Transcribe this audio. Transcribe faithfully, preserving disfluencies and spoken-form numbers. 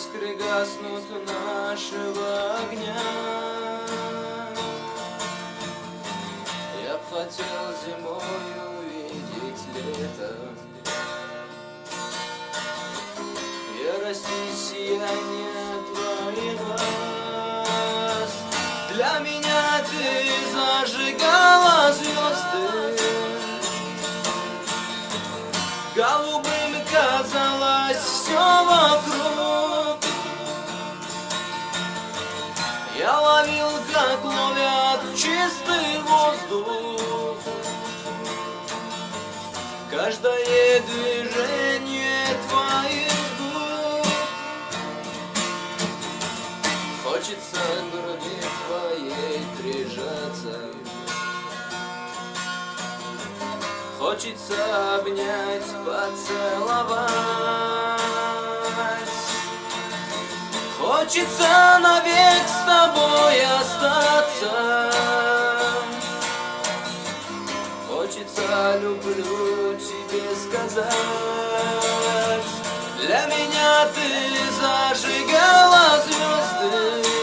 искры гаснут нашего огня. Я б хотел зимой увидеть лето, ярости сияние твоих глаз. Для меня ты зажигала звезды, голубым казалось все вокруг. Я ловил, как ловят чистый воздух, каждое движение твоих губ. Хочется к груди твоей прижаться, хочется обнять, поцеловать, хочется навек с тобой остаться, хочется люблю тебе сказать. Для меня ты зажигала звезды,